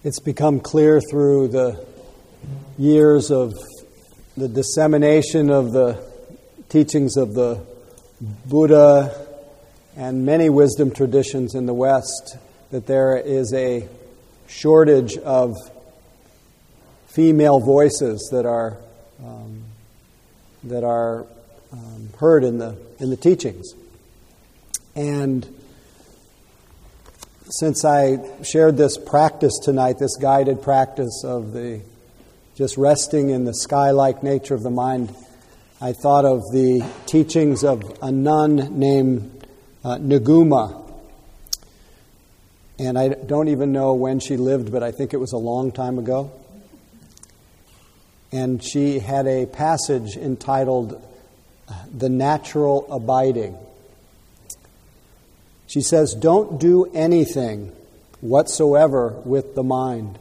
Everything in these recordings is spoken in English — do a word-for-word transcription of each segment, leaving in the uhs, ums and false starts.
It's become clear through the years of the dissemination of the teachings of the Buddha and many wisdom traditions in the West that there is a shortage of female voices that are um, that are um, heard in the in the teachings. And since I shared this practice tonight, this guided practice of the just resting in the sky-like nature of the mind, I thought of the teachings of a nun named uh, Nguma. And I don't even know when she lived, but I think it was a long time ago. And she had a passage entitled "The Natural Abiding." She says, "Don't do anything whatsoever with the mind.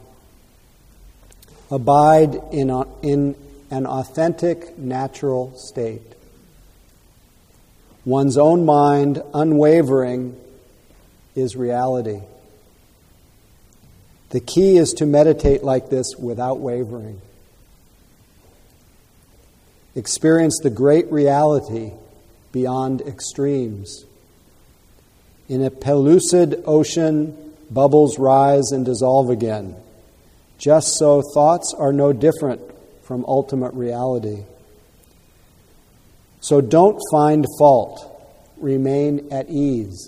Abide in, a, in an authentic, natural state. One's own mind, unwavering, is reality. The key is to meditate like this without wavering. Experience the great reality beyond extremes. In a pellucid ocean, bubbles rise and dissolve again. Just so, thoughts are no different from ultimate reality. So don't find fault. Remain at ease.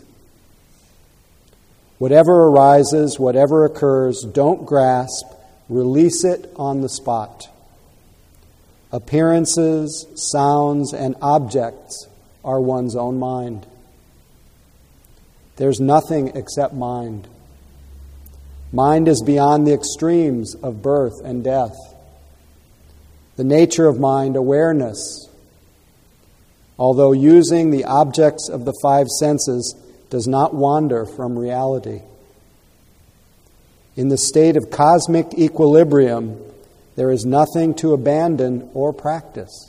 Whatever arises, whatever occurs, don't grasp. Release it on the spot. Appearances, sounds, and objects are one's own mind. There's nothing except mind. Mind is beyond the extremes of birth and death. The nature of mind, awareness, although using the objects of the five senses, does not wander from reality. In the state of cosmic equilibrium, there is nothing to abandon or practice.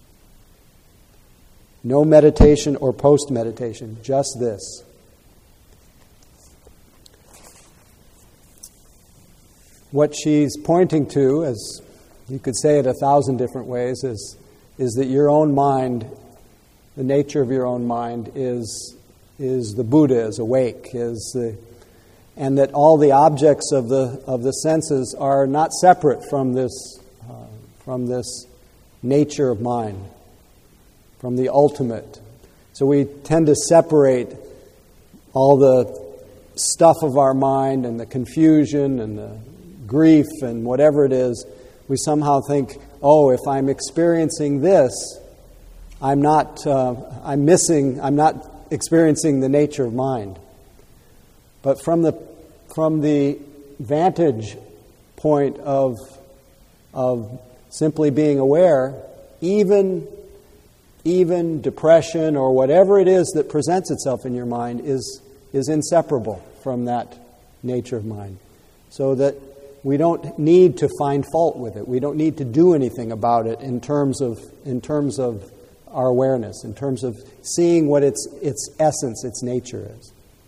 No meditation or post-meditation, just this. What she's pointing to, as you could say it a thousand different ways, is, is that your own mind, the nature of your own mind, is, is the Buddha, is awake, is the, and that all the objects of the of the senses are not separate from this uh, from this nature of mind, from the ultimate. So we tend to separate all the stuff of our mind and the confusion and the grief and whatever it is. We somehow think, oh, if I'm experiencing this, I'm not, uh, I'm missing, I'm not experiencing the nature of mind. But from the from the vantage point of of simply being aware, even even depression or whatever it is that presents itself in your mind is is inseparable from that nature of mind. So that we don't need to find fault with it. We don't need to do anything about it in terms of in terms of our awareness, in terms of seeing what its its essence, its nature is.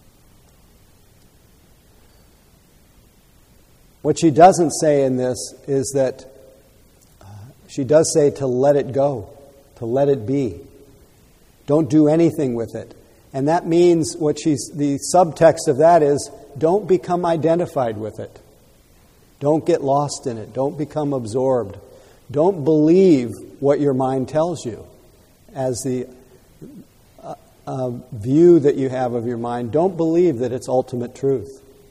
What she doesn't say in this is that uh, she does say to let it go, to let it be. Don't do anything with it. And that means what she's the subtext of that is don't become identified with it. Don't get lost in it. Don't become absorbed. Don't believe what your mind tells you as the uh, uh, view that you have of your mind. Don't believe that it's ultimate truth.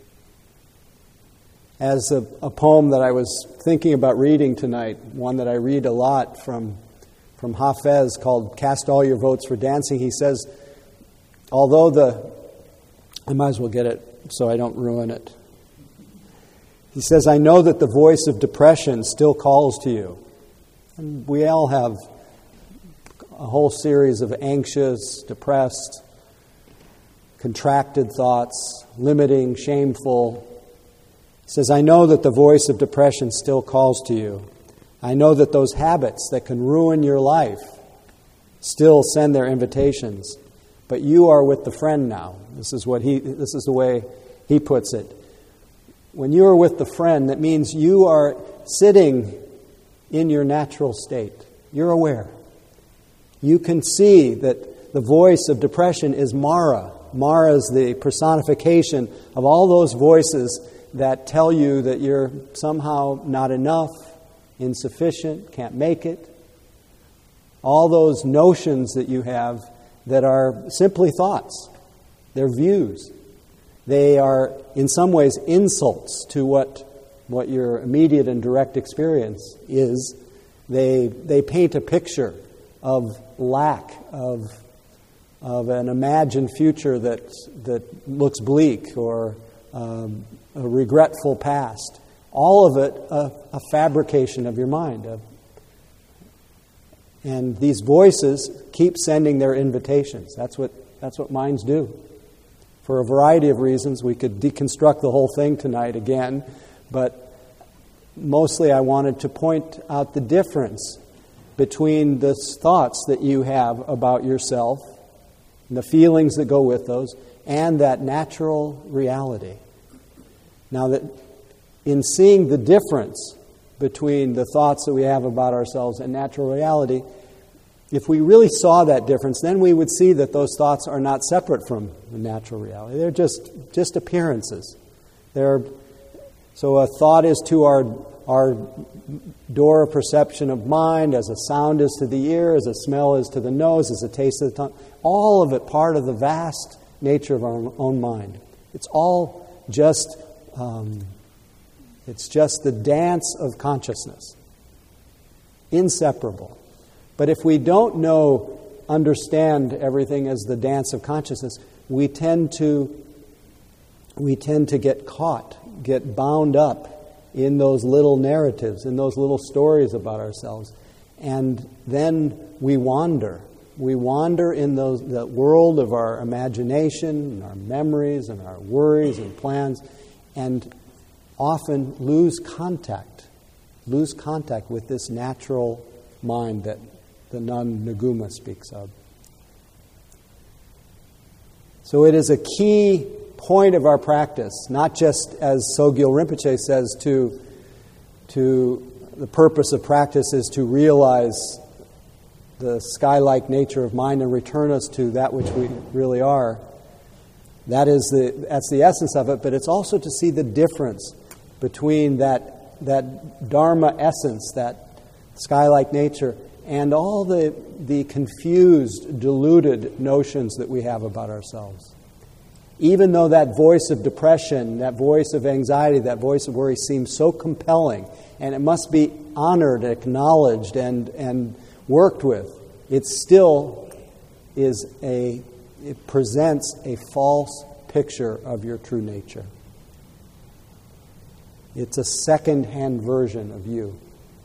As a, a poem that I was thinking about reading tonight, one that I read a lot from, from Hafez called "Cast All Your Votes for Dancing," he says, although the... I might as well get it so I don't ruin it. He says, I know that the voice of depression still calls to you. And we all have a whole series of anxious, depressed, contracted thoughts, limiting, shameful. He says, I know that the voice of depression still calls to you. I know that those habits that can ruin your life still send their invitations. But you are with the friend now. This is what he. This is the way he puts it. When you are with the friend, that means you are sitting in your natural state. You're aware. You can see that the voice of depression is Mara. Mara is the personification of all those voices that tell you that you're somehow not enough, insufficient, can't make it. All those notions that you have that are simply thoughts. They're views. They are, in some ways, insults to what, what your immediate and direct experience is. They, they paint a picture of lack, of, of an imagined future that, that looks bleak, or um, a regretful past. All of it a, a fabrication of your mind. A, and these voices keep sending their invitations. That's what, that's what minds do. For a variety of reasons, we could deconstruct the whole thing tonight again, but mostly I wanted to point out the difference between the thoughts that you have about yourself, and the feelings that go with those, and that natural reality. Now, that in seeing the difference between the thoughts that we have about ourselves and natural reality, if we really saw that difference, then we would see that those thoughts are not separate from the natural reality. They're just, just appearances. They're, so a thought is to our, our door of perception of mind, as a sound is to the ear, as a smell is to the nose, as a taste of the tongue. All of it part of the vast nature of our own mind. It's all just, um, it's just the dance of consciousness. Inseparable. But if we don't know, understand everything as the dance of consciousness, we tend to we tend to get caught, get bound up in those little narratives, in those little stories about ourselves. And then we wander. We wander in those that world of our imagination, and our memories, and our worries and plans, and often lose contact, lose contact with this natural mind that the nun Nguma speaks of. So it is a key point of our practice, not just as Sogyal Rinpoche says, to, to the purpose of practice is to realize the sky-like nature of mind and return us to that which we really are. That is the that's the essence of it, but it's also to see the difference between that that Dharma essence, that sky-like nature, and all the, the confused, deluded notions that we have about ourselves. Even though that voice of depression, that voice of anxiety, that voice of worry seems so compelling, and it must be honored, acknowledged, and, and worked with, it still is a, it presents a false picture of your true nature. It's a second-hand version of you.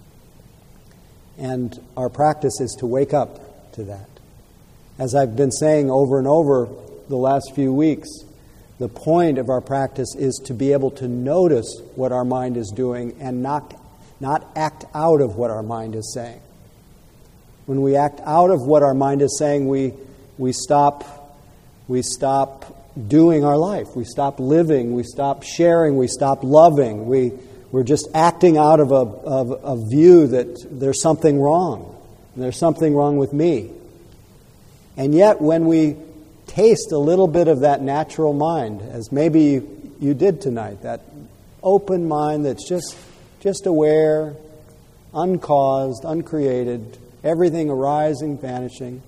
And our practice is to wake up to that. As I've been saying over and over the last few weeks, the point of our practice is to be able to notice what our mind is doing and not, not act out of what our mind is saying. When we act out of what our mind is saying, we, we stop, we stop doing our life. We stop living. We stop sharing. We stop loving. We We're just acting out of a, of a view that there's something wrong. There's something wrong with me. And yet when we taste a little bit of that natural mind, as maybe you, you did tonight, that open mind that's just, just aware, uncaused, uncreated, everything arising, vanishing.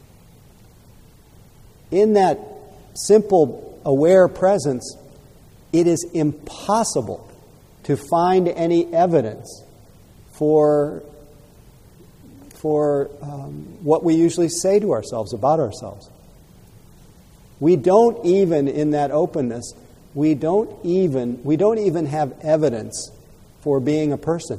In that simple, aware presence, it is impossible to find any evidence for, for um, what we usually say to ourselves about ourselves. We don't even, in that openness, we don't even, we don't even have evidence for being a person.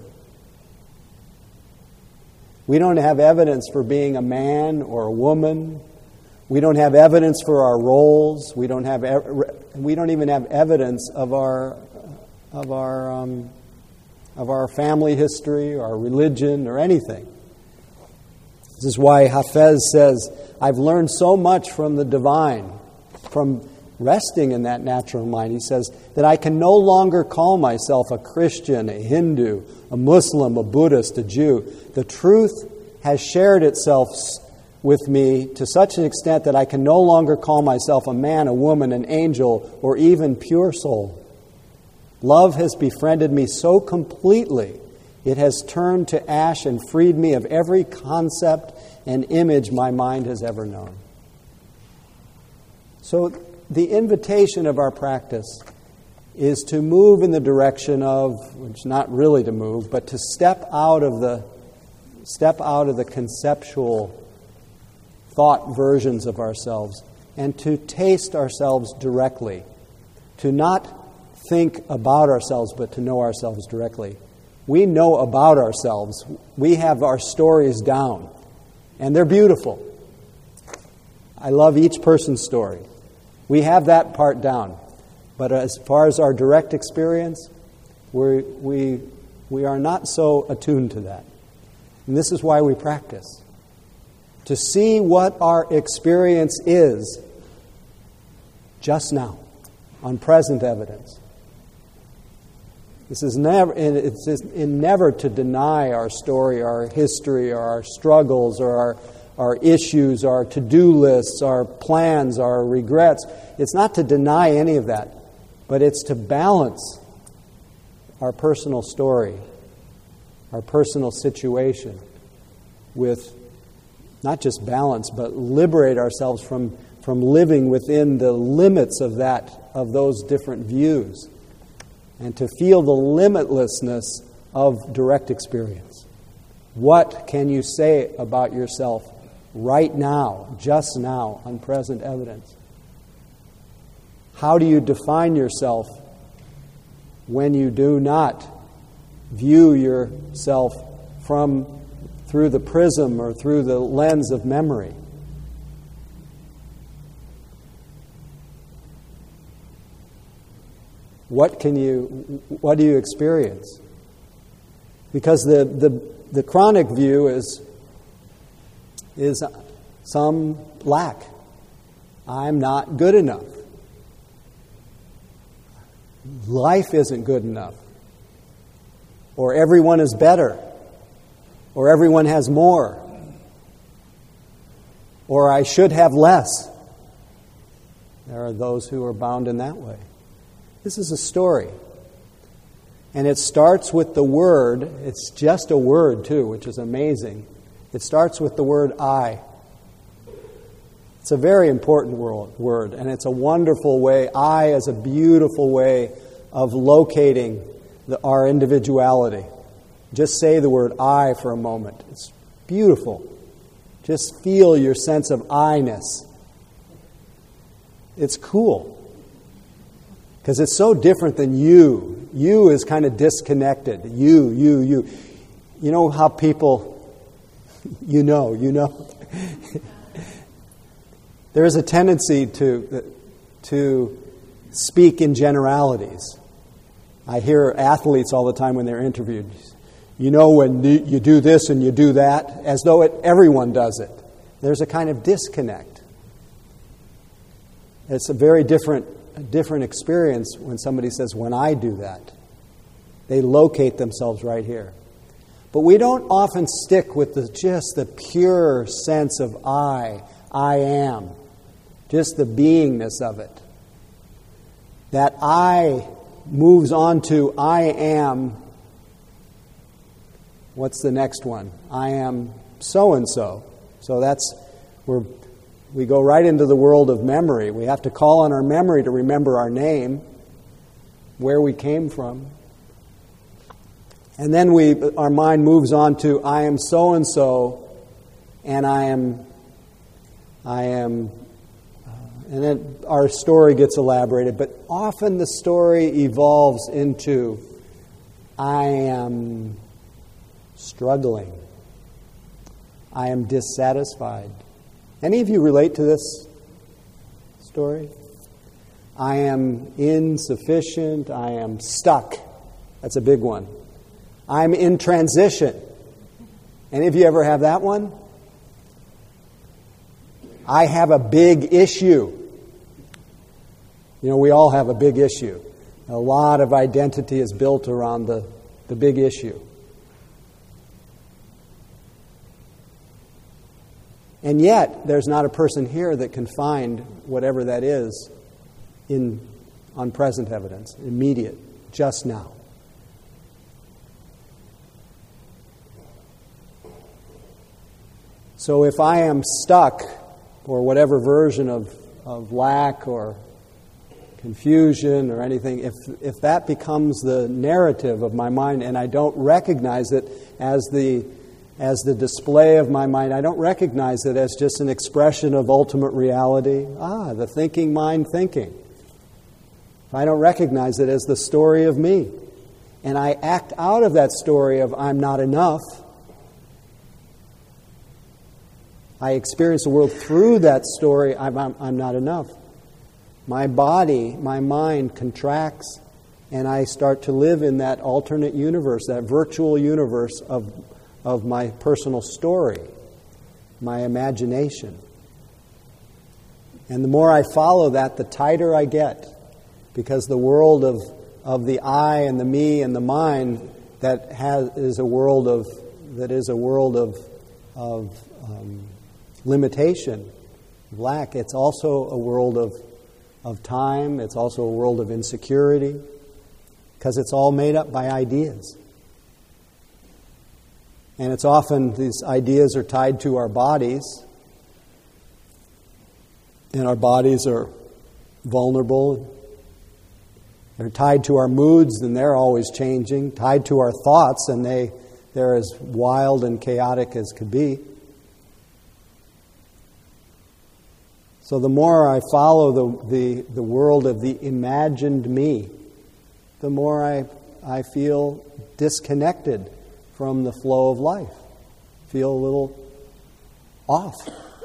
We don't have evidence for being a man or a woman. We don't have evidence for our roles. We don't have, we don't even have evidence of our of our um, of our family history, our religion, or anything. This is why Hafez says, I've learned so much from the divine, from resting in that natural mind. He says that I can no longer call myself a Christian, a Hindu, a Muslim, a Buddhist, a Jew. The truth has shared itself with me to such an extent that I can no longer call myself a man, a woman, an angel, or even pure soul. Love has befriended me so completely, it has turned to ash and freed me of every concept and image my mind has ever known. So the invitation of our practice is to move in the direction of, which not really to move, but to step out of the step out of the conceptual thought versions of ourselves and to taste ourselves directly, to not think about ourselves, but to know ourselves directly. We know about ourselves. We have our stories down, and they're beautiful. I love each person's story. We have that part down. But as far as our direct experience, we we we are not so attuned to that. And this is why we practice. To see what our experience is just now, on present evidence. This is never, it's in never to deny our story, our history, or our struggles, or our, our issues, our to-do lists, our plans, our regrets. It's not to deny any of that, but it's to balance our personal story, our personal situation with not just balance, but liberate ourselves from, from living within the limits of that, of those different views, and to feel the limitlessness of direct experience. What can you say about yourself right now, just now, on present evidence? How do you define yourself when you do not view yourself from through the prism or through the lens of memory? What can you, what do you experience? Because the, the, the chronic view is, is some lack. I'm not good enough. Life isn't good enough. Or everyone is better. Or everyone has more. Or I should have less. There are those who are bound in that way. This is a story. And it starts with the word. It's just a word, too, which is amazing. It starts with the word I. It's a very important word, and it's a wonderful way. I is a beautiful way of locating the, our individuality. Just say the word I for a moment. It's beautiful. Just feel your sense of I-ness. It's cool. Because it's so different than you. You is kind of disconnected. You, you, you. You know how people, you know, you know. There is a tendency to, to speak in generalities. I hear athletes all the time when they're interviewed. You know when you do this and you do that, as though it, everyone does it. There's a kind of disconnect. It's a very different, different experience when somebody says, when I do that. They locate themselves right here. But we don't often stick with the, just the pure sense of I, I am. Just the beingness of it. That I moves on to I am. What's the next one? I am so-and-so. So that's where we go right into the world of memory. We have to call on our memory to remember our name, where we came from. And then we, our mind moves on to I am so-and-so, and I am, I am, uh, and then our story gets elaborated. But often the story evolves into I am struggling. I am dissatisfied. Any of you relate to this story? I am insufficient. I am stuck. That's a big one. I'm in transition. Any of you ever have that one? I have a big issue. You know, we all have a big issue. A lot of identity is built around the, the big issue. And yet, there's not a person here that can find whatever that is in on present evidence, immediate, just now. So if I am stuck, or whatever version of, of lack or confusion or anything, if if that becomes the narrative of my mind and I don't recognize it as the as the display of my mind, I don't recognize it as just an expression of ultimate reality. Ah, the thinking mind thinking. If I don't recognize it as the story of me, and I act out of that story of I'm not enough, I experience the world through that story, I'm, I'm, I'm not enough. My body, my mind contracts, and I start to live in that alternate universe, that virtual universe of, of my personal story, my imagination. And the more I follow that, the tighter I get, because the world of, of the I and the me and the mind that has is a world of that is a world of of um, limitation, lack. It's also a world of of time. It's also a world of insecurity, because it's all made up by ideas. And it's often, these ideas are tied to our bodies, and our bodies are vulnerable. They're tied to our moods, and they're always changing. Tied to our thoughts, and they, they're as wild and chaotic as could be. So the more I follow the, the, the world of the imagined me, the more I, I feel disconnected from the flow of life. Feel a little off.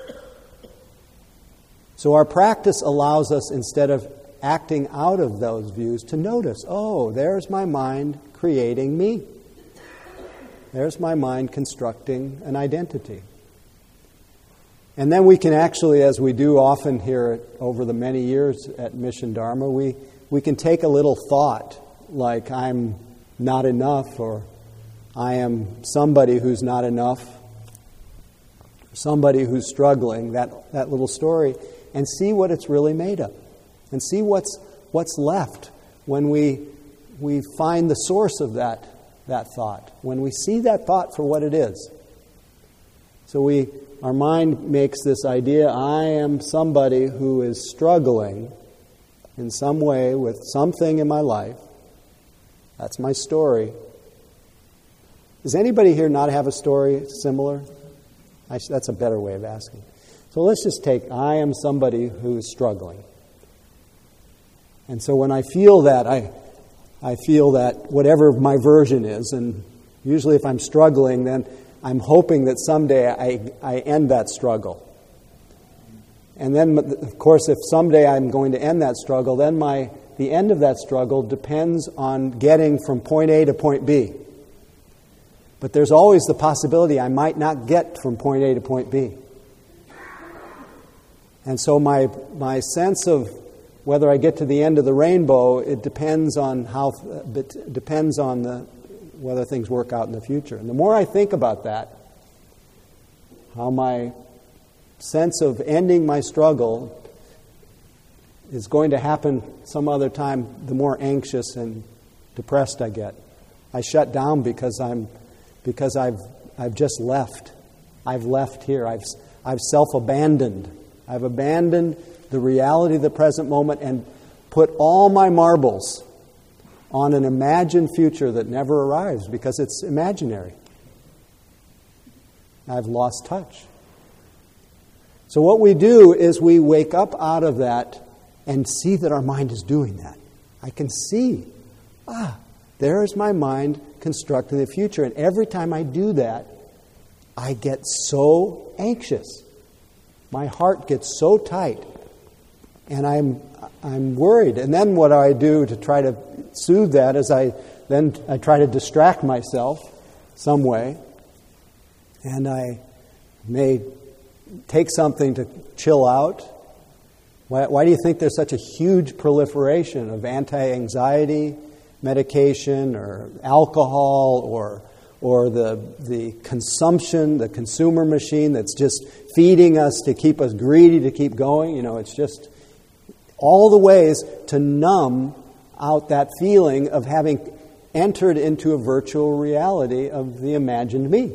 So our practice allows us, instead of acting out of those views, to notice, oh, there's my mind creating me. There's my mind constructing an identity. And then we can actually, as we do often here at, over the many years at Mission Dharma, we, we can take a little thought, like I'm not enough, or I am somebody who's not enough, somebody who's struggling, that, that little story, and see what it's really made of. And see what's what's left when we we find the source of that that thought. When we see that thought for what it is. So we our mind makes this idea, I am somebody who is struggling in some way with something in my life. That's my story. Does anybody here not have a story similar? I, that's a better way of asking. So let's just take, I am somebody who is struggling. And so when I feel that, I I feel that whatever my version is, and usually if I'm struggling, then I'm hoping that someday I, I end that struggle. And then, of course, if someday I'm going to end that struggle, then my the end of that struggle depends on getting from point A to point B. But there's always the possibility I might not get from point A to point B. And so my my sense of whether I get to the end of the rainbow, it depends on how it depends on the whether things work out in the future. And the more I think about that, how my sense of ending my struggle is going to happen some other time, the more anxious and depressed I get. I shut down because I'm because I've I've just left. I've left here. I've I've self-abandoned. I've abandoned the reality of the present moment and put all my marbles on an imagined future that never arrives because it's imaginary. I've lost touch. So what we do is we wake up out of that and see that our mind is doing that. I can see, ah, there is my mind constructing the future. And every time I do that, I get so anxious. My heart gets so tight. And I'm I'm worried. And then what I do to try to soothe that is I then I try to distract myself some way. And I may take something to chill out. Why, why do you think there's such a huge proliferation of anti-anxiety medication or alcohol or or the the consumption, the consumer machine that's just feeding us to keep us greedy, to keep going? You know, it's just all the ways to numb out that feeling of having entered into a virtual reality of the imagined me.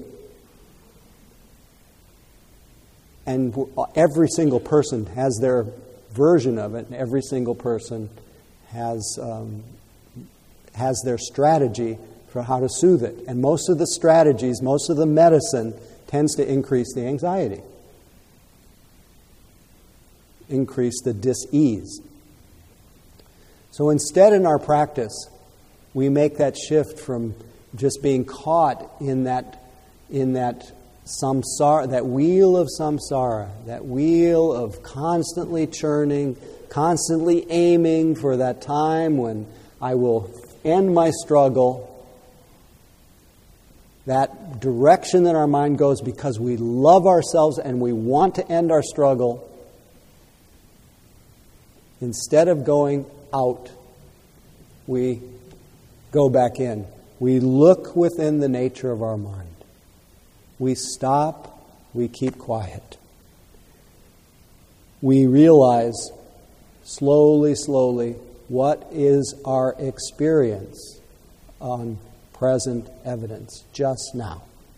And every single person has their version of it, and every single person has um, has their strategy for how to soothe it. And most of the strategies, most of the medicine tends to increase the anxiety, increase the dis-ease. So instead in our practice, we make that shift from just being caught in that in that samsara, that wheel of samsara, that wheel of constantly churning, constantly aiming for that time when I will end my struggle. That direction that our mind goes because we love ourselves and we want to end our struggle. Instead of going out, we go back in. We look within the nature of our mind. We stop, we keep quiet. We realize slowly, slowly, what is our experience on present evidence just now.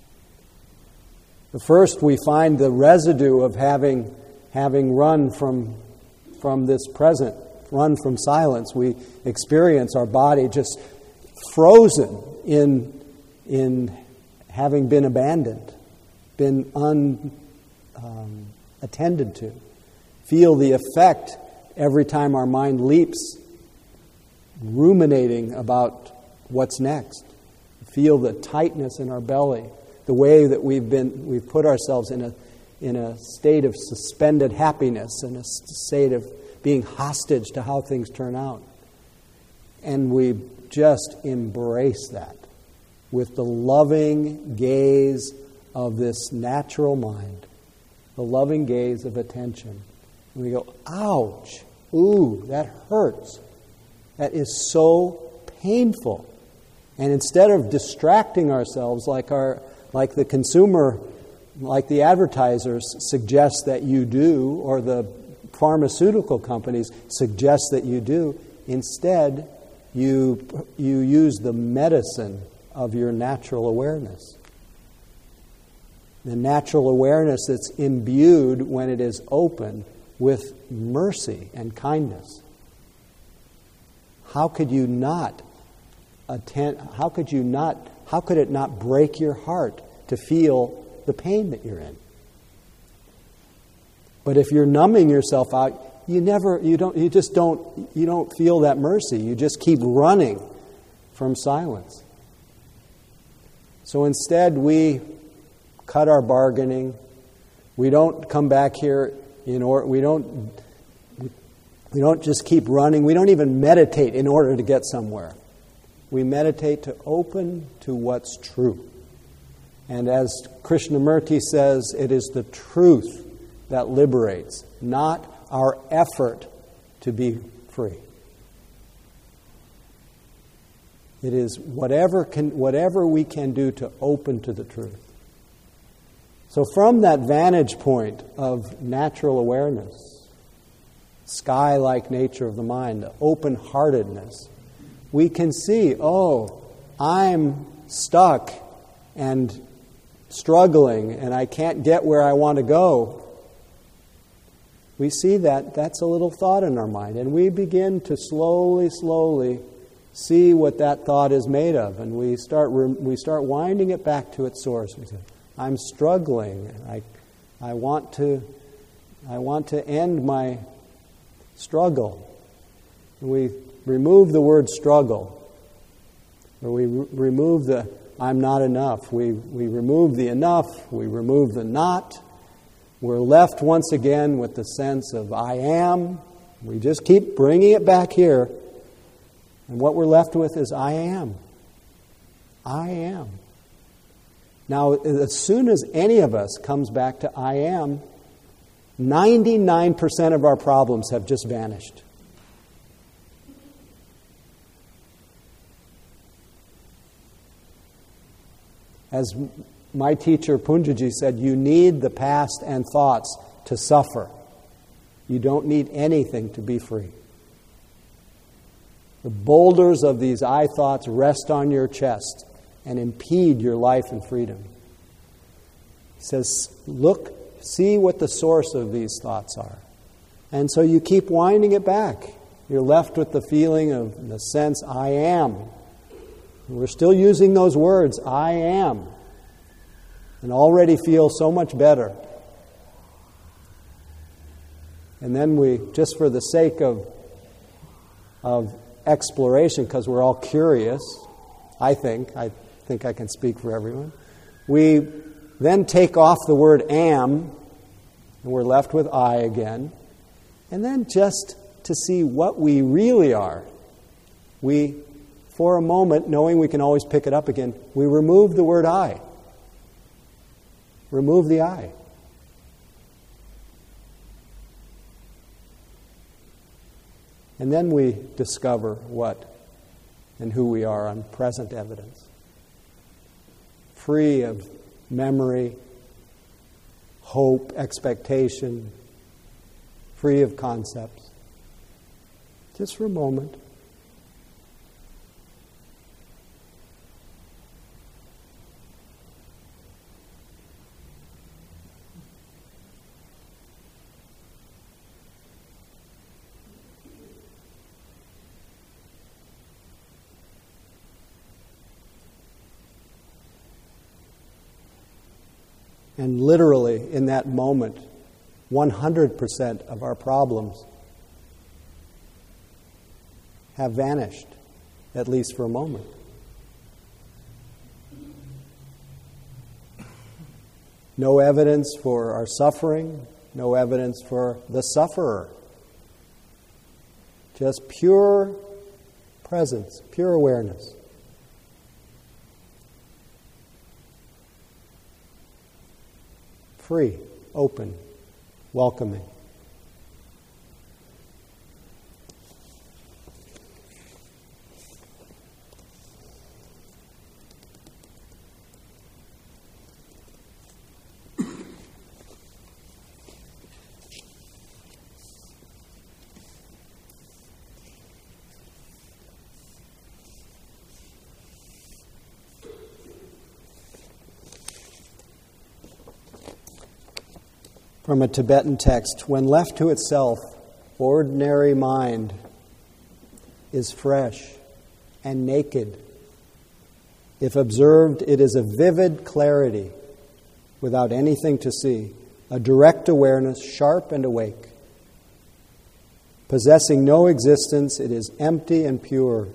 First, we find the residue of having having run from from this present, run from silence. We experience our body just frozen in in having been abandoned, been unattended um, to. Feel the effect every time our mind leaps, ruminating about what's next. Feel the tightness in our belly, the way that we've been we've put ourselves in a in a state of suspended happiness, in a state of being hostage to how things turn out. And we just embrace that with the loving gaze of this natural mind, the loving gaze of attention. And we go, ouch, ooh, that hurts. That is so painful. And instead of distracting ourselves like our like the consumer, like the advertisers suggest that you do, or the pharmaceutical companies suggest that you do, instead you you use the medicine of your natural awareness. The natural awareness that's imbued when it is open with mercy and kindness. How could you not attend, how could you not, how could it not break your heart to feel the pain that you're in? But if you're numbing yourself out, you never, you don't, you just don't, you don't feel that mercy. You just keep running from silence. So instead, we cut our bargaining. We don't come back here in order. We don't. We don't just keep running. We don't even meditate in order to get somewhere. We meditate to open to what's true. And as Krishnamurti says, it is the truth that liberates, not our effort to be free. It is whatever can, whatever we can do to open to the truth. So from that vantage point of natural awareness, sky-like nature of the mind, the open-heartedness, we can see, oh, I'm stuck and struggling and I can't get where I want to go. We see that that's a little thought in our mind, and we begin to slowly, slowly see what that thought is made of, and we start we start winding it back to its source. We say, I'm struggling. I I want to I want to end my struggle. We remove the word struggle, or we re- remove the I'm not enough. We we remove the enough. We remove the not. We're left once again with the sense of I am. We just keep bringing it back here. And what we're left with is I am. I am. Now, as soon as any of us comes back to I am, ninety-nine percent of our problems have just vanished. As my teacher Punjaji said, you need the past and thoughts to suffer. You don't need anything to be free. The boulders of these I thoughts rest on your chest and impede your life and freedom. He says, look, see what the source of these thoughts are. And so you keep winding it back. You're left with the feeling of, the sense, I am. We're still using those words, I am, and already feel so much better. And then we, just for the sake of, of exploration, because we're all curious, I think, I think I can speak for everyone, we then take off the word am, and we're left with I again, and then just to see what we really are, we, for a moment, knowing we can always pick it up again, we remove the word I. Remove the I. And then we discover what and who we are on present evidence. Free of memory, hope, expectation, free of concepts. Just for a moment. And literally, in that moment, one hundred percent of our problems have vanished, at least for a moment. No evidence for our suffering, no evidence for the sufferer. Just pure presence, pure awareness. Free, open, welcoming. From a Tibetan text, when left to itself, ordinary mind is fresh and naked. If observed, it is a vivid clarity without anything to see, a direct awareness, sharp and awake. Possessing no existence, it is empty and pure.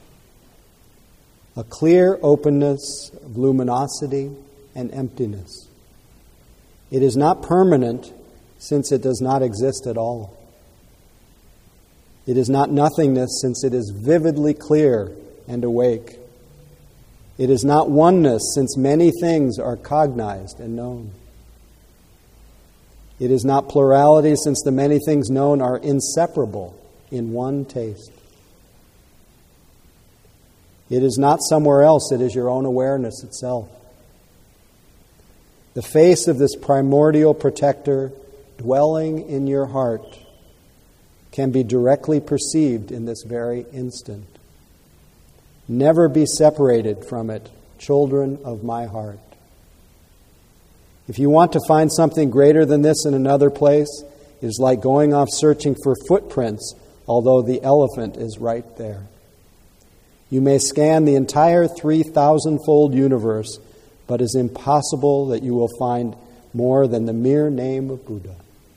A clear openness of luminosity and emptiness. It is not permanent, since it does not exist at all. It is not nothingness, since it is vividly clear and awake. It is not oneness, since many things are cognized and known. It is not plurality, since the many things known are inseparable in one taste. It is not somewhere else, it is your own awareness itself. The face of this primordial protector dwelling in your heart can be directly perceived in this very instant. Never be separated from it, children of my heart. If you want to find something greater than this in another place, it is like going off searching for footprints, although the elephant is right there. You may scan the entire three thousand-fold universe, but it is impossible that you will find more than the mere name of Buddha.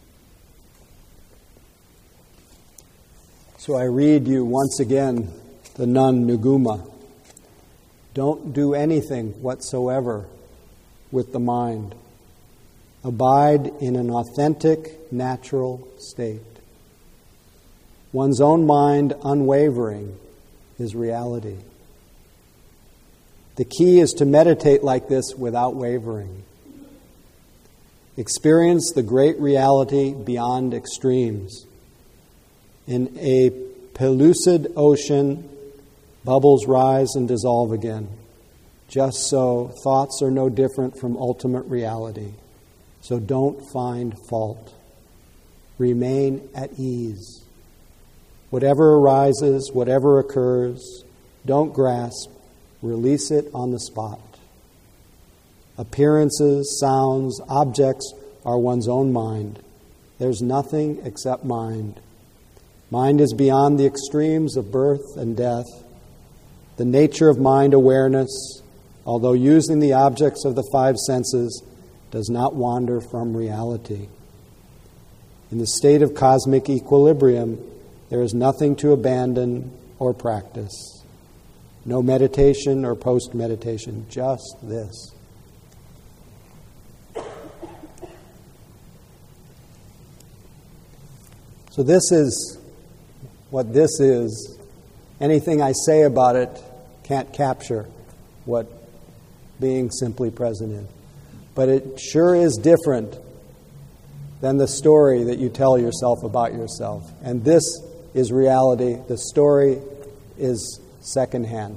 So I read you once again the nun Nguma. Don't do anything whatsoever with the mind. Abide in an authentic, natural state. One's own mind, unwavering, is reality. The key is to meditate like this without wavering. Experience the great reality beyond extremes. In a pellucid ocean, bubbles rise and dissolve again. Just so, thoughts are no different from ultimate reality. So don't find fault. Remain at ease. Whatever arises, whatever occurs, don't grasp. Release it on the spot. Appearances, sounds, objects are one's own mind. There's nothing except mind. Mind is beyond the extremes of birth and death. The nature of mind awareness, although using the objects of the five senses, does not wander from reality. In the state of cosmic equilibrium, there is nothing to abandon or practice. No meditation or post-meditation, just this. So this is what this is. Anything I say about it can't capture what being simply present is. But it sure is different than the story that you tell yourself about yourself. And this is reality. The story is secondhand.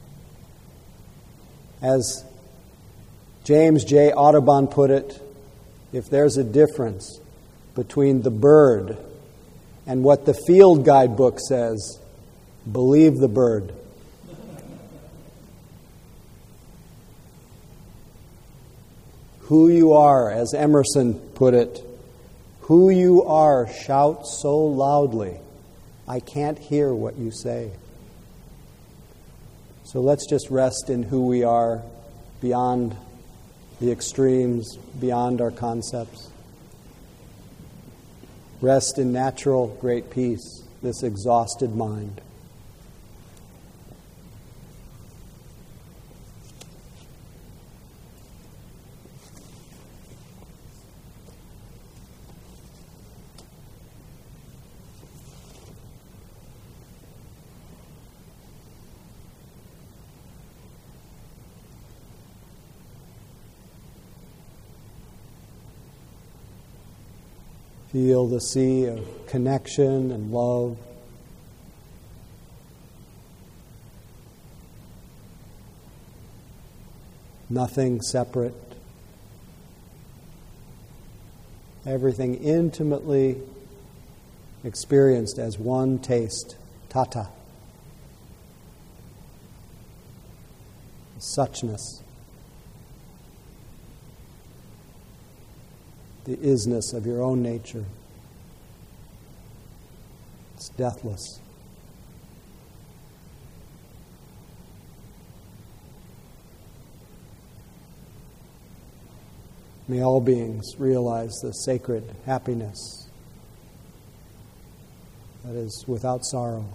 As James J. Audubon put it, if there's a difference between the bird and what the field guidebook says, believe the bird. Who you are, as Emerson put it, who you are shouts so loudly, I can't hear what you say. So let's just rest in who we are beyond the extremes, beyond our concepts. Rest in natural great peace, this exhausted mind. Feel the sea of connection and love. Nothing separate. Everything intimately experienced as one taste, tata. Suchness. The isness of your own nature. It's deathless. May all beings realize the sacred happiness that is without sorrow.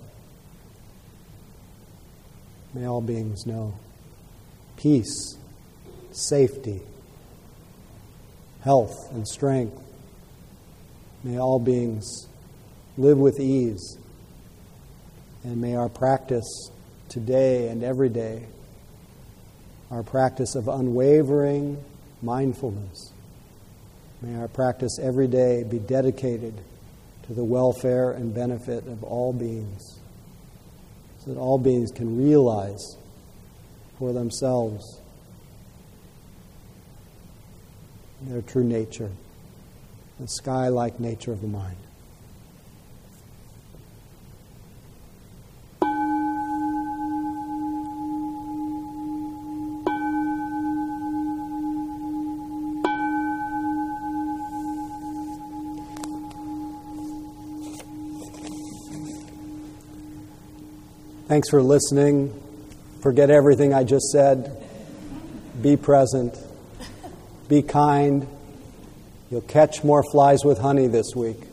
May all beings know peace, safety, health and strength. May all beings live with ease. And may our practice today and every day, our practice of unwavering mindfulness, may our practice every day be dedicated to the welfare and benefit of all beings, so that all beings can realize for themselves their true nature, the sky-like nature of the mind. Thanks for listening. Forget everything I just said. Be present. Be kind. You'll catch more flies with honey this week.